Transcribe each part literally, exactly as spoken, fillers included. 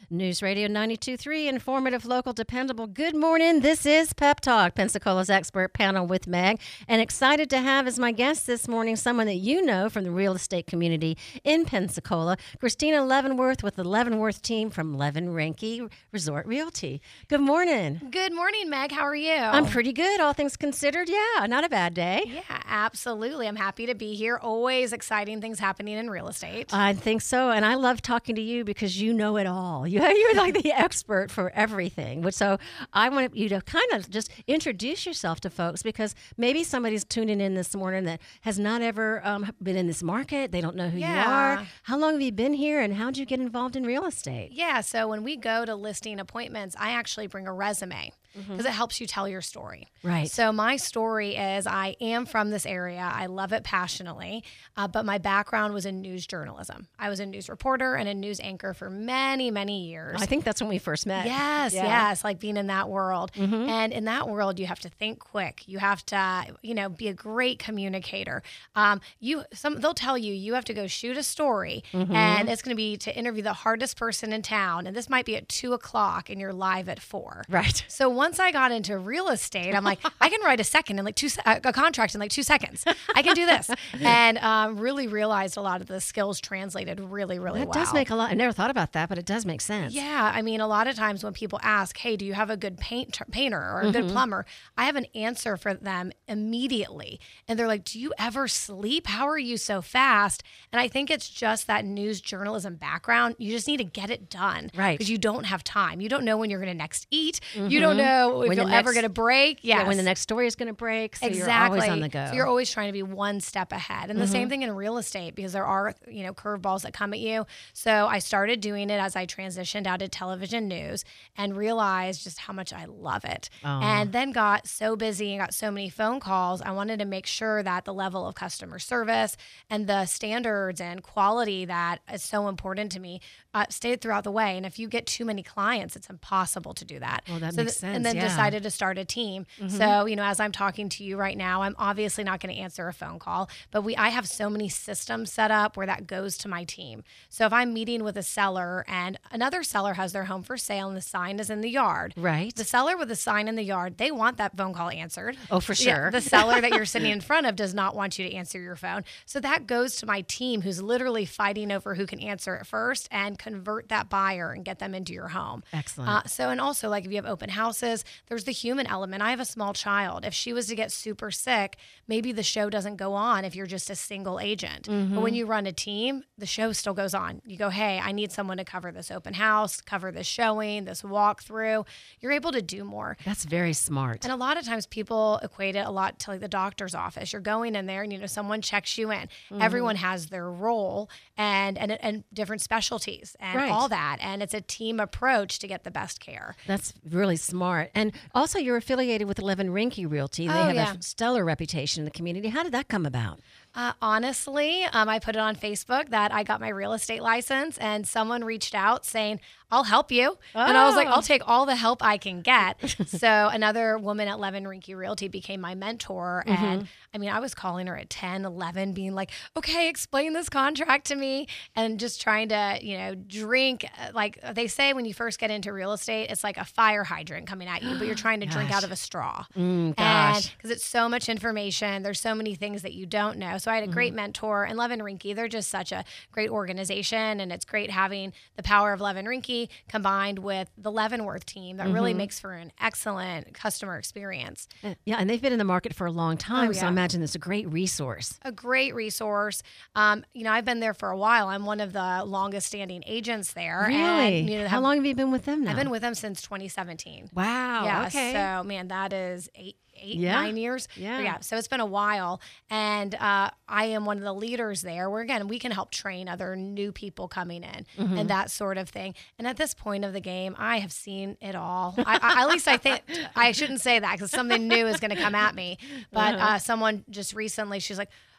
News Radio ninety-two point three, informative, local, dependable. Good morning. This is Pep Talk, Pensacola's expert panel with Meg. And excited to have as my guest this morning someone that you know from the real estate community in Pensacola, Christina Leavenworth with the Leavenworth team from Levin Rinke Resort Realty. Good morning. Good morning, Meg. How are you? I'm pretty good, all things considered. Yeah, not a bad day. Yeah, absolutely. I'm happy to be here. Always exciting things happening in real estate. I think so. And I love talking to you because you know it all. You, you're like the expert for everything. Which So I want you to kind of just introduce yourself to folks because maybe somebody's tuning in this morning that has not ever um, been in this market. They don't know who Yeah. you are. How long have you been here and how did you get involved in real estate? Yeah, so when we go to listing appointments, I actually bring a resume because it helps you tell your story. Right. So my story is I am from this area. I love it passionately, uh, but my background was in news journalism. I was a news reporter and a news anchor for many, many years. I think that's when we first met. Yes, Yeah. yes, like being in that world. And in that world, you have to think quick. You have to, you know, be a great communicator. Um, you, some they'll tell you you have to go shoot a story, and it's going to be to interview the hardest person in town, and this might be at two o'clock, and you're live at four. Right. So once I got into real estate, I'm like, I can write a second in like two, se- a contract in like two seconds. I can do this, and um, really realized a lot of the skills translated really, really That well. does make a lot. I never thought about that, but it does make sense. Yeah, I mean, a lot of times when people ask, "Hey, do you have a good paint painter or a good plumber?" I have an answer for them immediately, and they're like, "Do you ever sleep? How are you so fast?" And I think it's just that news journalism background. You just need to get it done, Right. Because you don't have time. You don't know when you're going to next eat. You don't know if When the you'll ever next- get a break. Yes. Yeah, when the next story is going to break. So Exactly. you're always on the go. So you're always trying to be one step ahead. And the same thing in real estate because there are, you know, curveballs that come at you. So I started doing it as I transitioned out of television news and realized just how much I love it. Aw. And then got so busy and got so many phone calls. I wanted to make sure that the level of customer service and the standards and quality that is so important to me uh, stayed throughout the way. And if you get too many clients, it's impossible to do that. Well, that so makes th- And sense, then yeah. decided to start a team. So, you know, as I'm talking to you right now, I'm obviously not going to answer a phone call, but we I have so many systems set up where that goes to my team. So if I'm meeting with a seller and another seller has their home for sale and the sign is in the yard, Right. the seller with the sign in the yard, they want that phone call answered. Oh, for Yeah, sure. the seller that you're sitting in front of does not want you to answer your phone. So that goes to my team who's literally fighting over who can answer it first and convert that buyer and get them into your home. Excellent. Uh, so, and also like if you have open houses, there's the human element. I have a small child. If she was to get super sick, maybe the show doesn't go on if you're just a single agent. But when you run a team, the show still goes on. You go, hey, I need someone to cover this open house, cover this showing, this walkthrough. You're able to do more. That's very smart. And a lot of times people equate it a lot to like the doctor's office. You're going in there and, you know, someone checks you in. Everyone has their role and, and, and different specialties and Right. all that. And it's a team approach to get the best care. That's really smart. And also, you're affiliated with Levin Rinke Realty. They Oh, have yeah. a stellar reputation in the community. How did that come about? Uh, honestly, um, I put it on Facebook that I got my real estate license and someone reached out saying, I'll help you. And I was like, Oh. I'll take all the help I can get. So another woman at Levin Rinke Realty became my mentor. And I mean, I was calling her at ten, eleven, being like, okay, explain this contract to me. And just trying to, you know, drink. uh, Like they say when you first get into real estate, it's like a fire hydrant coming at you, but you're trying to drink Gosh. out of a straw. Mm, And gosh. because it's so much information, there's so many things that you don't know. So I had a great mentor, and Levin Rinke, they're just such a great organization, and it's great having the power of Levin Rinke combined with the Leavenworth team that really makes for an excellent customer experience. Yeah, and they've been in the market for a long time, Oh, so I yeah. imagine it's a great resource. A great resource. Um, you know, I've been there for a while. I'm one of the longest standing agents there. Really? And, you know, How have- long have you been with them now? I've been with them since twenty seventeen. Wow. Yeah. Okay. So, man, that is eight, eight, Yeah. nine years. Yeah. Yeah. So it's been a while. And uh, I am one of the leaders there where, again, we can help train other new people coming in Mm-hmm. and that sort of thing. And at this point of the game, I have seen it all. I, I, at least I think, I shouldn't say that because something new is going to come at me. But uh, someone just recently, she's like,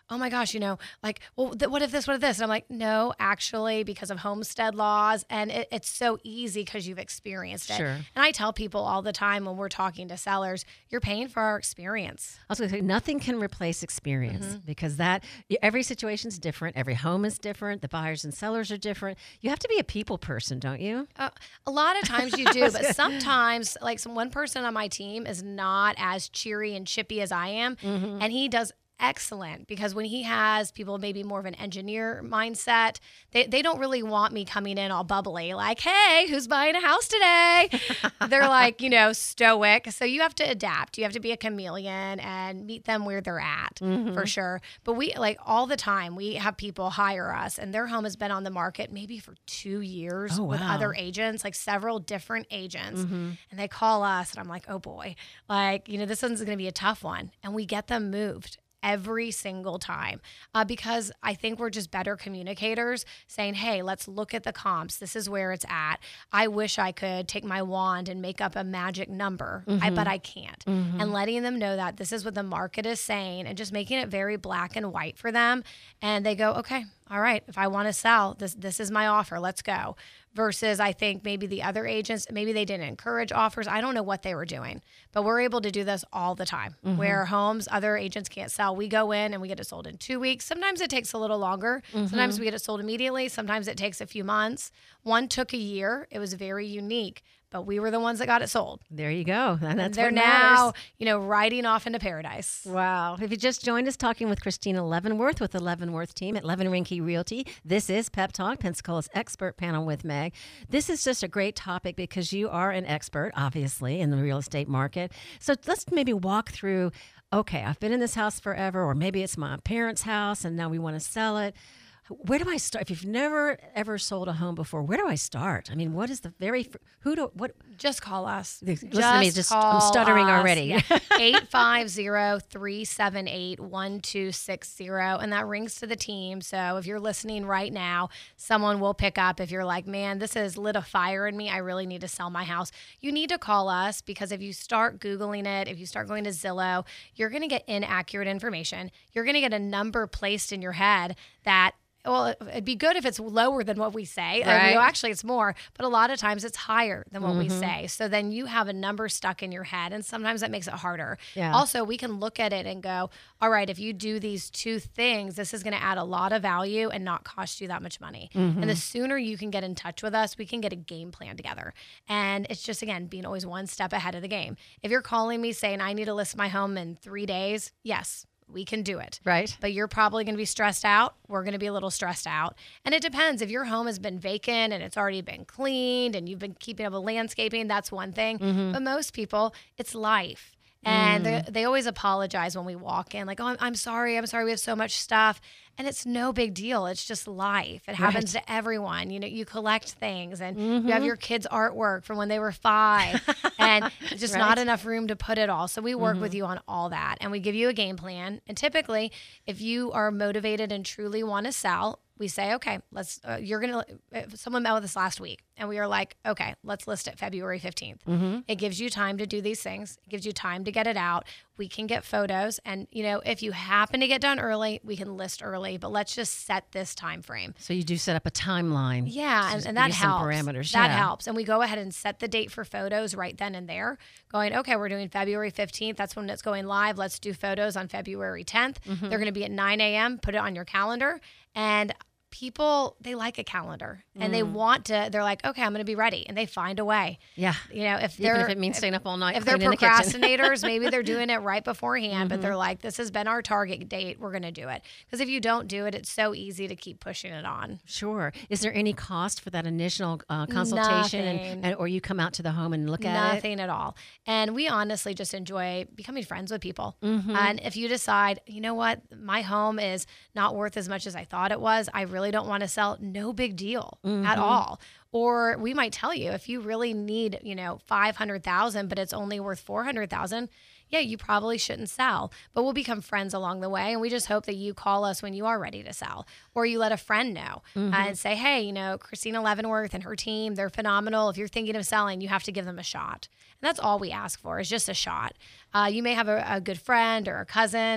oh my gosh, you know, like, well, th- what if this, what if this? And I'm like, no, actually, because of homestead laws. And it, it's so easy because you've experienced it. Sure. And I tell people all the time when we're talking to sellers, you're paying for our experience. I was going to say, nothing can replace experience Mm-hmm. because that every situation's different. Every home is different. The buyers and sellers are different. You have to be a people person, don't you? Uh, a lot of times you do, but sometimes, like, some one person on my team is not as cheery and chippy as I am, Mm-hmm. and he does excellent because when he has people maybe more of an engineer mindset, they, they don't really want me coming in all bubbly like, hey, who's buying a house today? They're like, you know, stoic. So you have to adapt. You have to be a chameleon and meet them where they're at Mm-hmm. for sure. But we, like, all the time we have people hire us and their home has been on the market maybe for two years Oh, with wow. other agents, like several different agents. Mm-hmm. And they call us and I'm like, oh boy, like, you know, this one's going to be a tough one. And we get them moved every single time uh, because I think we're just better communicators saying, hey, let's look at the comps. This is where it's at. I wish I could take my wand and make up a magic number, I, but I can't. Mm-hmm. And letting them know that this is what the market is saying and just making it very black and white for them. And they go, okay, all right, if I want to sell, this this is my offer. Let's go. Versus I think maybe the other agents, maybe they didn't encourage offers. I don't know what they were doing, but we're able to do this all the time. Mm-hmm. Where homes other agents can't sell, we go in and we get it sold in two weeks. Sometimes it takes a little longer. Mm-hmm. Sometimes we get it sold immediately. Sometimes it takes a few months. One took a year. It was very unique, but we were the ones that got it sold. There you go. And that's They're what now, matters. you know, riding off into paradise. Wow. If you just joined us talking with Christina Leavenworth with the Leavenworth team at Levin Rinke Realty, this is Pep Talk, Pensacola's expert panel with Meg. This is just a great topic because you are an expert, obviously, in the real estate market. So let's maybe walk through, okay, I've been in this house forever, or maybe it's my parents' house and now we want to sell it. Where do I start? If you've never ever sold a home before, where do I start? I mean, what is the very, fir- who do, what? Just call us. Listen to me, just- I'm call stuttering us. already. Yeah. eight five zero, three seven eight, one two six zero. And that rings to the team. So if you're listening right now, someone will pick up. If you're like, man, this has lit a fire in me, I really need to sell my house. You need to call us because if you start Googling it, if you start going to Zillow, you're going to get inaccurate information. You're going to get a number placed in your head that, well, it'd be good if it's lower than what we say. I mean, Right. you know, actually, it's more, but a lot of times it's higher than what we Mm-hmm. say. So then you have a number stuck in your head, and sometimes that makes it harder. Yeah. Also, we can look at it and go, all right, if you do these two things, this is going to add a lot of value and not cost you that much money. Mm-hmm. And the sooner you can get in touch with us, we can get a game plan together. And it's just, again, being always one step ahead of the game. If you're calling me saying, I need to list my home in three days, yes, we can do it. Right. But you're probably going to be stressed out. We're going to be a little stressed out. And it depends. If your home has been vacant and it's already been cleaned and you've been keeping up with landscaping, that's one thing. Mm-hmm. But most people, it's life. And Mm. they, they always apologize when we walk in, like, oh, I'm, I'm sorry. I'm sorry. We have so much stuff. And it's no big deal. It's just life. It happens to everyone. You know, you collect things and you have your kids' artwork from when they were five and just Right. not enough room to put it all. So we work with Mm-hmm. you on all that and we give you a game plan. And typically, if you are motivated and truly want to sell, we say, okay, let's, uh, you're going to, someone met with us last week and we are like, okay, let's list it February fifteenth. Mm-hmm. It gives you time to do these things. It gives you time to get it out. We can get photos. And, you know, if you happen to get done early, we can list early, but let's just set this time frame. So you do set up a timeline. Yeah, and, Just and that use some helps. parameters, That yeah. helps. And we go ahead and set the date for photos right then and there, going, okay, we're doing February fifteenth. That's when it's going live. Let's do photos on February tenth. Mm-hmm. They're going to be at nine a.m. Put it on your calendar. And people, they like a calendar and they want to, they're like, okay, I'm going to be ready. And they find a way. Yeah. You know, if Even they're, if it means staying up all night if they're cleaning the kitchen. procrastinators, maybe they're doing it right beforehand, Mm-hmm. but they're like, this has been our target date. We're going to do it. Because if you don't do it, it's so easy to keep pushing it on. Sure. Is there any cost for that initial uh, consultation, and, Nothing. and or you come out to the home and look at it? Nothing at all. And we honestly just enjoy becoming friends with people. Mm-hmm. And if you decide, you know what, my home is not worth as much as I thought it was, I really don't want to sell, no big deal Mm-hmm. at all. Or we might tell you if you really need, you know, five hundred thousand, but it's only worth four hundred thousand, yeah, you probably shouldn't sell. But we'll become friends along the way. And we just hope that you call us when you are ready to sell, or you let a friend know Mm-hmm. uh, and say, hey, you know, Christina Leavenworth and her team, they're phenomenal. If you're thinking of selling, you have to give them a shot. And that's all we ask for is just a shot. Uh, you may have a, a good friend or a cousin,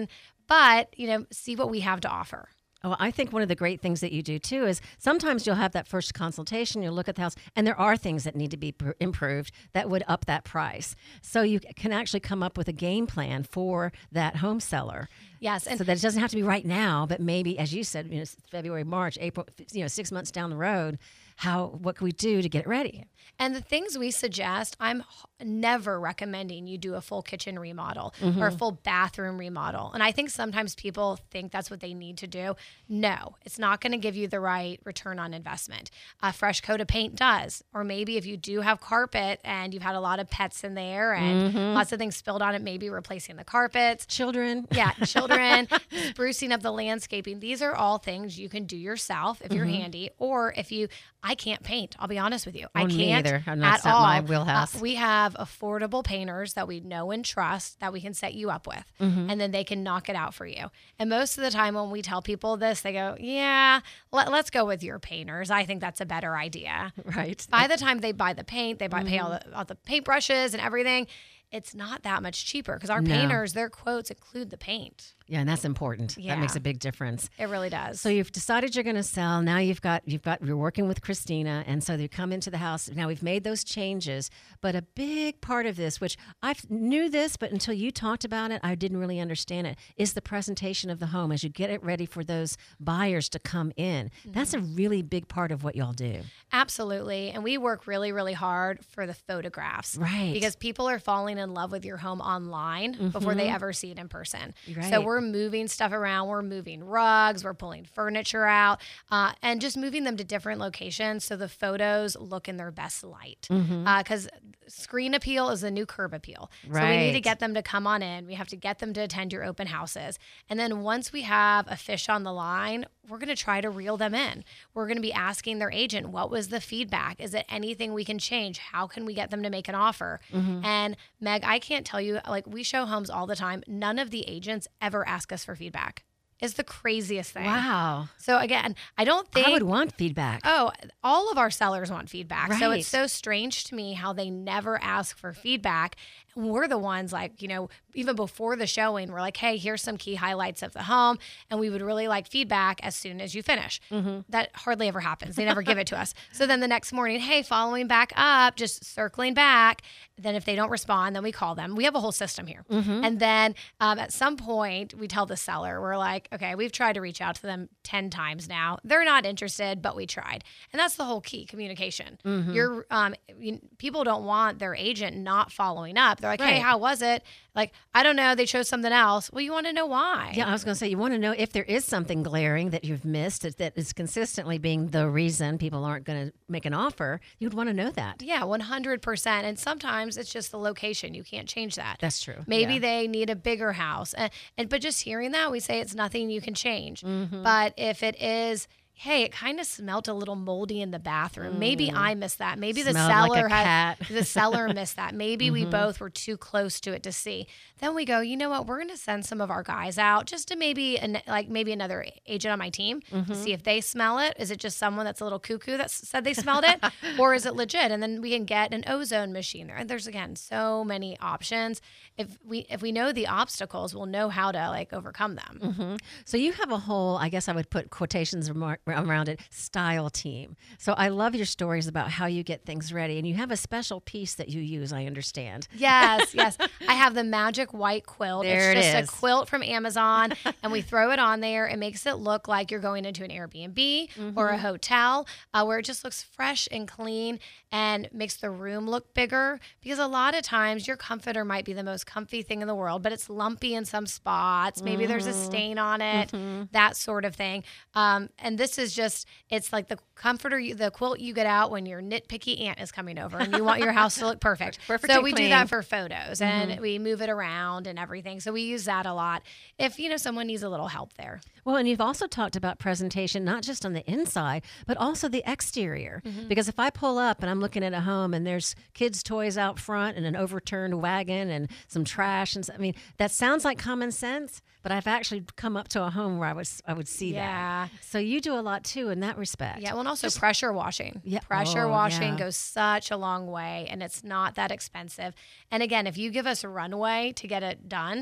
but, you know, see what we have to offer. Oh, I think one of the great things that you do too is sometimes you'll have that first consultation, you'll look at the house, and there are things that need to be pr- improved that would up that price. So you can actually come up with a game plan for that home seller. Yes. And so that it doesn't have to be right now, but maybe, as you said, you know, February, March, April, you know, six months down the road, how, what can we do to get it ready? And the things we suggest, I'm never recommending you do a full kitchen remodel mm-hmm. or a full bathroom remodel. And I think sometimes people think that's what they need to do. No, it's not going to give you the right return on investment. A fresh coat of paint does. Or maybe if you do have carpet and you've had a lot of pets in there and mm-hmm. lots of things spilled on it, maybe replacing the carpets. Children. Yeah, children, sprucing up the landscaping. These are all things you can do yourself if you're mm-hmm. handy. Or if you, I can't paint. I'll be honest with you. Oh, I can't me either. I'm not, at all. my wheelhouse. Uh, we have affordable painters that we know and trust that we can set you up with, mm-hmm. and then they can knock it out for you. And most of the time when we tell people this, they go, yeah, let, let's go with your painters. I think that's a better idea. Right. By the time they buy the paint, they buy mm-hmm. pay all the, all the paintbrushes and everything, it's not that much cheaper because our No. painters, their quotes include the paint. Yeah, and that's important. Yeah. That makes a big difference. It really does. So you've decided you're going to sell. Now you've got you've got you're working with Christina, and so you come into the house. Now we've made those changes, but a big part of this, which I knew this, but until you talked about it, I didn't really understand it, is the presentation of the home as you get it ready for those buyers to come in. Mm-hmm. That's a really big part of what y'all do. Absolutely, and we work really, really hard for the photographs, right? Because people are falling in love with your home online mm-hmm. before they ever see it in person. Right. So we're moving stuff around. We're moving rugs. We're pulling furniture out uh, and just moving them to different locations so the photos look in their best light. Because mm-hmm. uh, screen appeal is the new curb appeal. Right. So we need to get them to come on in. We have to get them to attend your open houses. And then once we have a fish on the line, we're going to try to reel them in. We're going to be asking their agent, what was the feedback? Is it anything we can change? How can we get them to make an offer? Mm-hmm. And Meg, I can't tell you, like we show homes all the time. None of the agents ever ask us for feedback. It's the craziest thing. Wow. So again, I don't think I would want feedback. Oh, all of our sellers want feedback. Right. So it's so strange to me how they never ask for feedback. And we're the ones like, you know, even before the showing, we're like, hey, here's some key highlights of the home. And we would really like feedback as soon as you finish. Mm-hmm. That hardly ever happens. They never give it to us. So then the next morning, hey, following back up, just circling back. Then if they don't respond, then we call them. We have a whole system here. Mm-hmm. And then um, at some point, we tell the seller, we're like, okay, we've tried to reach out to them ten times now. They're not interested, but we tried. And that's the whole key, communication. Mm-hmm. You're um, you, people don't want their agent not following up. They're like, Right. hey, how was it? Like, I don't know. They chose something else. Well, you want to know why. Yeah, I was going to say, you want to know if there is something glaring that you've missed that, that is consistently being the reason people aren't going to make an offer. You'd want to know that. Yeah, one hundred percent. And sometimes it's just the location. You can't change that. That's true. Maybe yeah. they need a bigger house. And, and But just hearing that, we say it's nothing you can change. Mm-hmm. But if it is, hey, it kind of smelled a little moldy in the bathroom. Mm. Maybe I missed that. Maybe the Smelled seller like a had cat. the seller missed that. Maybe mm-hmm. we both were too close to it to see. Then we go, you know what? We're going to send some of our guys out just to maybe an, like maybe another agent on my team mm-hmm. to see if they smell it. Is it just someone that's a little cuckoo that said they smelled it, or is it legit? And then we can get an ozone machine there. And there's again so many options. If we if we know the obstacles, we'll know how to like overcome them. Mm-hmm. So you have a whole, I guess I would put quotations around it, style team. So I love your stories about how you get things ready, and you have a special piece that you use, I understand. Yes, yes. I have the magic white quilt. There it's it just is. a quilt from Amazon, and we throw it on there. It makes it look like you're going into an Airbnb mm-hmm. or a hotel uh, where it just looks fresh and clean and makes the room look bigger, because a lot of times your comforter might be the most comfy thing in the world, but it's lumpy in some spots. Maybe mm-hmm. there's a stain on it, mm-hmm. that sort of thing. Um, and this is just, it's like the comforter, you, the quilt you get out when your nitpicky aunt is coming over and you want your house to look perfect. Perfect so and we clean. do that for photos Mm-hmm. and we move it around and everything. So we use that a lot if, you know, someone needs a little help there. Well, and you've also talked about presentation, not just on the inside, but also the exterior. Mm-hmm. Because if I pull up and I'm looking at a home and there's kids' toys out front and an overturned wagon and some trash, and I mean, that sounds like common sense, but I've actually come up to a home where I would I would see yeah. that. So you do a lot too in that respect. Yeah, well, and also just, pressure washing. Yeah. Pressure oh, washing yeah. goes such a long way, and it's not that expensive. And again, if you give us a runway to get it done,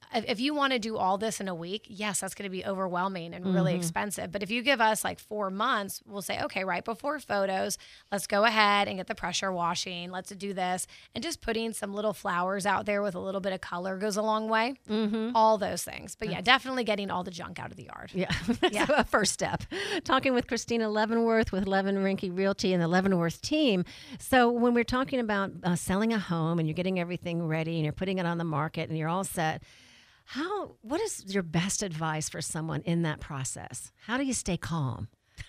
if, if you want to do all this in a week, yes, that's going to be overwhelming and really Mhm. expensive. But if you give us like four months, we'll say, okay, right before photos, let's go ahead and get the pressure washing. Let's do this. And just putting some little flowers out there with a little bit of color goes a long way. Mhm. All those things. But yeah, definitely getting all the junk out of the yard. Yeah, Yeah. so a first step. Talking with Christina Leavenworth with Levin Rinke Realty and the Leavenworth team. So when we're talking about uh, selling a home and you're getting everything ready and you're putting it on the market and you're all set, how? What is your best advice for someone in that process? How do you stay calm?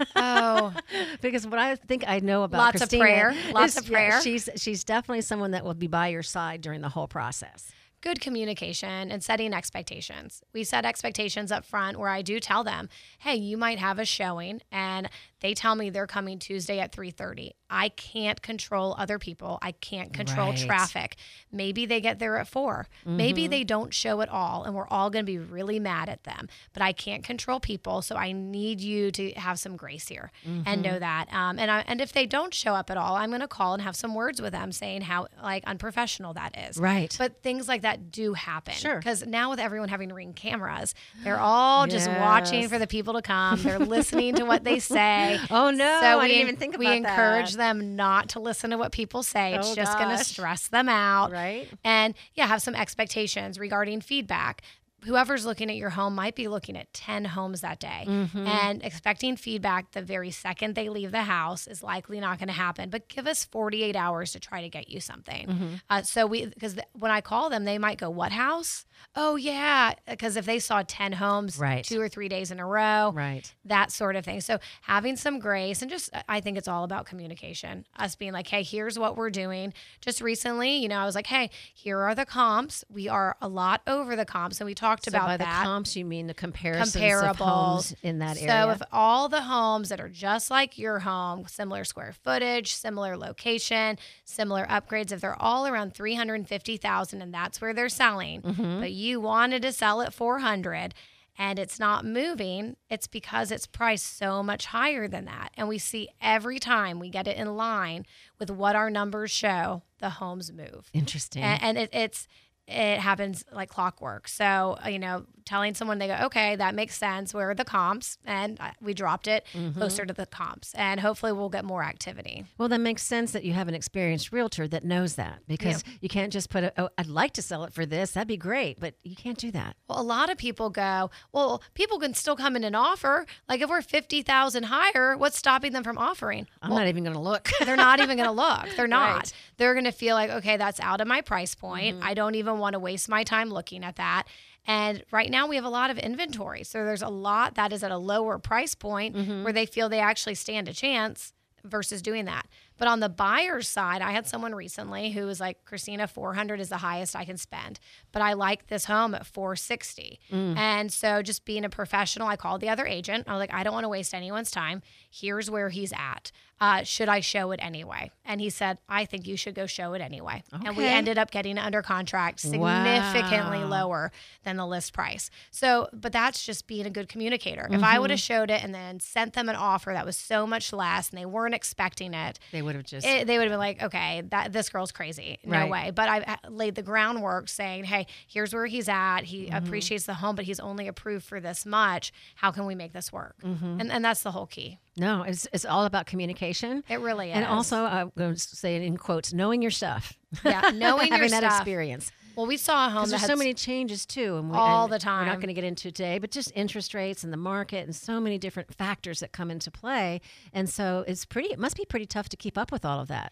Oh, Because what I think I know about Lots of Christina prayer. Lots is, of yeah, prayer. she's she's definitely someone that will be by your side during the whole process. good communication and setting expectations. We set expectations up front where I do tell them, hey, you might have a showing and they tell me they're coming Tuesday at three thirty. I can't control other people. I can't control Right. traffic. Maybe they get there at four. Maybe Mm-hmm. they don't show at all and we're all going to be really mad at them. But I can't control people, so I need you to have some grace here and Mm-hmm. know that. Um, and I, and if they don't show up at all, I'm going to call and have some words with them saying how like unprofessional that is. Right. But things like that do happen. Sure. Because now with everyone having Ring cameras, they're all just watching Yes. for the people to come. They're listening to what they say. Oh, no, So I we, didn't even think we about encourage that. them not to listen to what people say. It's Oh, just going to gosh. stress them out. Right. And yeah, have some expectations regarding feedback. Whoever's looking at your home might be looking at ten homes that day. Mm-hmm. And expecting feedback the very second they leave the house is likely not going to happen. But give us forty-eight hours to try to get you something. Mm-hmm. Uh, so we, because th- when I call them, they might go, what house? Oh, yeah. Because if they saw ten homes Right. two or three days in a row, Right. that sort of thing. So having some grace and just, I think it's all about communication. Us being like, hey, here's what we're doing. Just recently, you know, I was like, hey, here are the comps. We are a lot over the comps. And we talked So about by that. the comps, you mean the comparisons of Comparables. homes in that So area? if all the homes that are just like your home, similar square footage, similar location, similar upgrades, if they're all around three hundred fifty thousand and that's where they're selling, Mm-hmm. but you wanted to sell at four hundred and it's not moving, it's because it's priced so much higher than that. And we see every time we get it in line with what our numbers show, the homes move. Interesting. And, and it, it's it happens like clockwork. So, uh, you know, telling someone, they go, okay, that makes sense. Where are the comps? And uh, we dropped it Mm-hmm. closer to the comps. And hopefully we'll get more activity. Well, that makes sense that you have an experienced realtor that knows that, because you can't just put a, oh, I'd like to sell it for this. That'd be great. But you can't do that. Well, a lot of people go, well, people can still come in and offer. Like if we're fifty thousand higher, what's stopping them from offering? I'm Well, not even going to look. they're not even going to look. They're not. Right. They're going to feel like, okay, that's out of my price point. Mm-hmm. I don't even want to waste my time looking at that. And right now we have a lot of inventory. So there's a lot that is at a lower price point Mm-hmm. where they feel they actually stand a chance versus doing that. But on the buyer's side, I had someone recently who was like, Christina, four hundred is the highest I can spend, but I like this home at four sixty. Mm. And so just being a professional, I called the other agent. I was like, I don't want to waste anyone's time. Here's where he's at. Uh, should I show it anyway? And he said, I think you should go show it anyway. And we Okay. ended up getting it under contract significantly Wow. lower than the list price. So, but that's just being a good communicator. If I would Mm-hmm. have showed it and then sent them an offer that was so much less and they weren't expecting it, They would have just. it, they would have been like, okay, that this girl's crazy. No Right. way. But I've uh, laid the groundwork saying, hey, here's where he's at. He Mm-hmm. appreciates the home, but he's only approved for this much. How can we make this work? Mm-hmm. And, and that's the whole key. no, it's, it's all about communication. It really is. And also, I'm going to say it in quotes, knowing your stuff. Yeah, knowing your Having that stuff. experience. Well, we saw a home Because that there's had so many changes too, and we, all and the We're time. not going to get into today, but just interest rates and the market, and so many different factors that come into play. And so it's pretty. It must be pretty tough to keep up with all of that.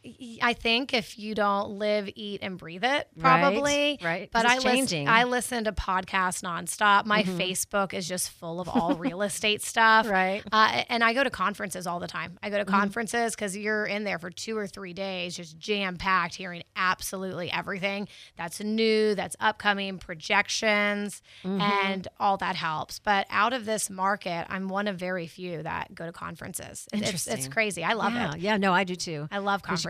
I think if you don't live, eat, and breathe it, probably. Right, right. But 'Cause I it's listen, changing. I listen to podcasts nonstop. My Facebook is just full of all real estate stuff. Right. Uh, and I go to conferences all the time. I go to conferences because you're in there for two or three days, just jam packed, hearing absolutely everything that's new, that's upcoming, projections, and all that helps. But out of this market, I'm one of very few that go to conferences. It's, it's Interesting. crazy. I love yeah, it. yeah. No, I do too. I love 'Cause conferences. you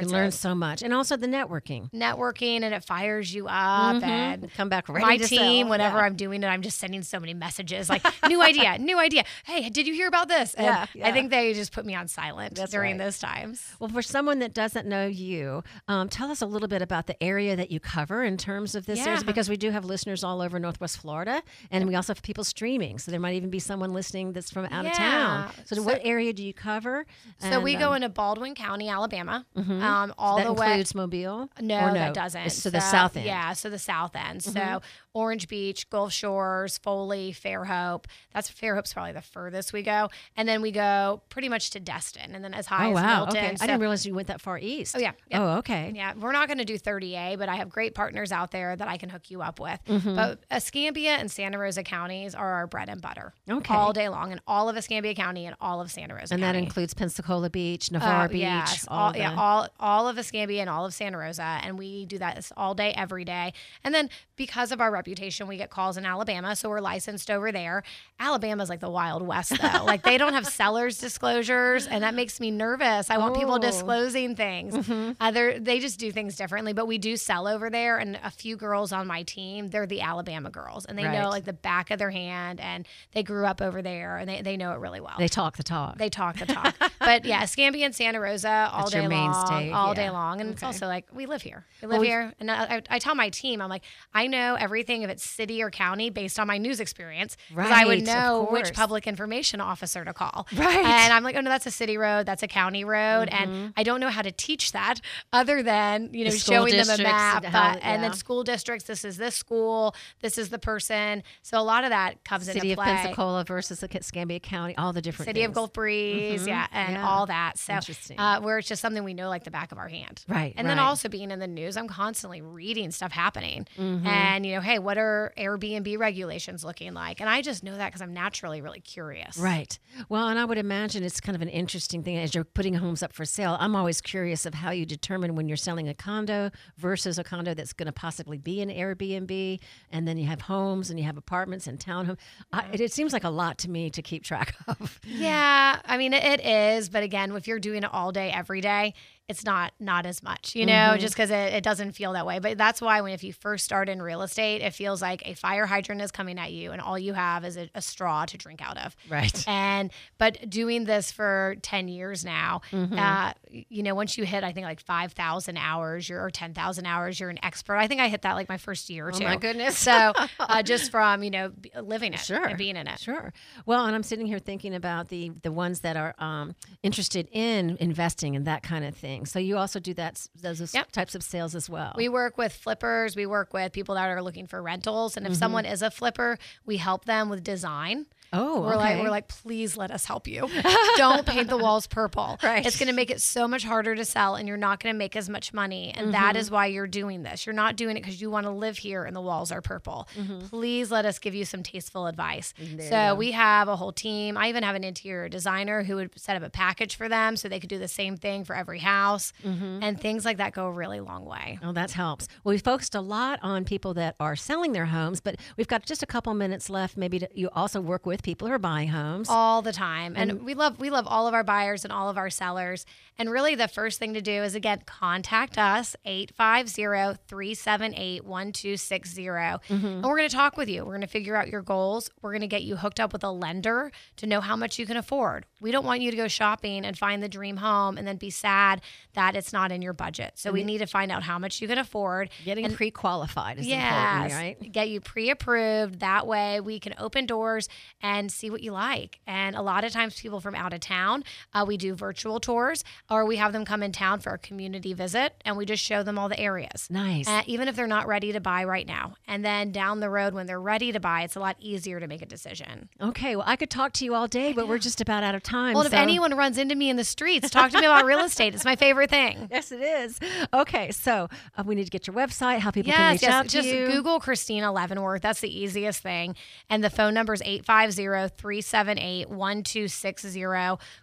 can learn so much. And also the networking. Networking, and it fires you up. Mm-hmm. And come back ready my to team, sell. whenever yeah. I'm doing it, I'm just sending so many messages like, new idea, new idea. Hey, did you hear about this? And Yeah, yeah. I think they just put me on silent That's during right. those times. Well, for someone that doesn't know you, um, tell us a little bit about the area that you cover in terms of this Yeah. area, because we do have listeners all over Northwest Florida, and we also have people streaming. So there might even be someone listening that's from out of town. Yeah. So, So- what area do you cover? So And, we go um, into Baldwin County, Alabama, mhm. um, all that the way. includes Mobile? No, Or that doesn't. It's to the south end. Yeah, so the south end. Mhm. So Orange Beach, Gulf Shores, Foley, Fairhope. That's Fairhope's probably the furthest we go, and then we go pretty much to Destin, and then as high Oh, as wow. Milton. Okay. So, I didn't realize you went that far east. Oh yeah. yeah. Oh, okay. Yeah, we're not going to do thirty A, but I have great partners out there that I can hook you up with. Mhm. But Escambia and Santa Rosa counties are our bread and butter Okay. all day long, and all of Escambia County and all of Santa Rosa And that County. includes Pensacola Beach, Navarre Uh, Beach, yes, all, all, the, yeah, all all of Escambia and all of Santa Rosa, and we do that all day, every day. And then because of our reputation, we get calls in Alabama, so we're licensed over there. Alabama's like the Wild West, though. Like they don't have sellers disclosures, and that makes me nervous. I want people Oh. disclosing things. Mhm. Uh, they're- they just do things differently, but we do sell over there. And a few girls on my team, they're the Alabama girls, and they Right. know like the back of their hand, and they grew up over there, and they, they know it really well. They talk the talk. They talk the talk. But yeah, Escambia and Santa Rosa all That's day your long, mainstay, all yeah. day long. And it's Okay. also like, we live here. We Well, live we've- here. And I, I, I tell my team, I'm like, I know everything if it's city or county based on my news experience. Because I Right, would of know which course. public information officer to call. Right. And I'm like, oh no, that's a city road. That's a county road. And I don't know how to teach that other than, you know, Mm-hmm. The school showing them a districts map. and how- but- and then yeah. school districts, this is this school, this is the person. So a lot of that comes City into of play. Pensacola versus the Escambia County, all the different City of things. Gulf Breeze, Mhm. yeah, and Yeah. all that. So, Interesting. uh, where it's just something we know like the back of our hand. Right, And then right. also being in the news, I'm constantly reading stuff happening. Mhm. And, you know, hey, what are Airbnb regulations looking like? And I just know that because I'm naturally really curious. Right. Well, and I would imagine it's kind of an interesting thing as you're putting homes up for sale. I'm always curious of how you determine when you're selling a condo versus a condo that's going to possibly be an Airbnb, and then you have homes and you have apartments and townhomes. I, it, it seems like a lot to me to keep track of. Yeah, I mean, it, it is. But again, if you're doing it all day, every day, it's not not as much, you know, Mhm. just because it, it doesn't feel that way. But that's why when if you first start in real estate, it feels like a fire hydrant is coming at you and all you have is a, a straw to drink out of. Right. And but doing this for ten years now, Mhm. uh, you know, once you hit, I think like five thousand hours you're, or ten thousand hours, you're an expert. I think I hit that like my first year or Oh two. my goodness. So uh, just from, you know, b- living it Sure. and being in it. Sure. Well, and I'm sitting here thinking about the the ones that are um, interested in investing and that kind of thing. So you also do that those Yep. types of sales as well. We work with flippers. We work with people that are looking for rentals. And if someone is a flipper, we help them with design. oh, We're okay. like, we're like, please let us help you. Don't paint the walls purple. Right. It's going to make it so much harder to sell, and you're not going to make as much money. And that is why you're doing this. You're not doing it because you want to live here and the walls are purple. Please let us give you some tasteful advice. There you So go. we have a whole team. I even have an interior designer who would set up a package for them so they could do the same thing for every house. And things like that go a really long way. Oh, that helps. Well, we focused a lot on people that are selling their homes, but we've got just a couple minutes left. Maybe to, you also work with people who are buying homes. All the time. And, we love we love all of our buyers and all of our sellers. And really the first thing to do is again contact us eight five zero, three seven eight, one two six zero. And we're going to talk with you. We're going to figure out your goals. We're going to get you hooked up with a lender to know how much you can afford. We don't want you to go shopping and find the dream home and then be sad that it's not in your budget. So we need to find out how much you can afford. Getting And- pre-qualified is Yes, important, right? get you pre-approved. That way we can open doors and see what you like. And a lot of times people from out of town, uh, we do virtual tours or we have them come in town for a community visit and we just show them all the areas. Nice. Uh, even if they're not ready to buy right now. And then down the road when they're ready to buy, it's a lot easier to make a decision. Okay. Well, I could talk to you all day, but we're just about out of time. Well, if so- anyone runs into me in the streets, talk to me about real estate. It's my favorite thing. Yes, it is. Okay. So uh, we need to get your website, how people can Yes, reach out yes. to Just you. Google Christina Leavenworth. That's the easiest thing. And the phone number is eight five zero, three seven eight, one two six zero.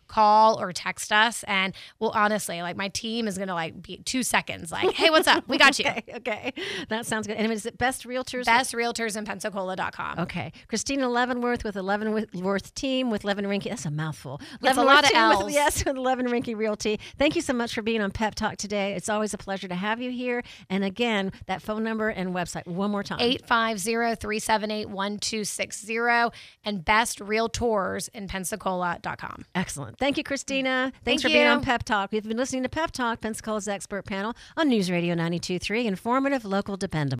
call or text us. And well, honestly, like my team is going to like be two seconds like, hey, what's up? We got you. Okay, okay. That sounds good. And is it Best Realtors? best realtors in pensacola dot com. Okay. Christina Leavenworth with the Leavenworth team with Levin Rinky. That's a mouthful. It's a lot of team L's. With, yes, with Levin Rinky Realty. Thank you so much for being on Pep Talk today. It's always a pleasure to have you here. And again, that phone number and website one more time. eight five zero, three seven eight, one two six zero and best realtors in pensacola dot com. Excellent. Thank you, Christina. Thanks Thank for being you. on Pep Talk. We've been listening to Pep Talk, Pensacola's expert panel on News Radio ninety-two point three, informative, local, dependable.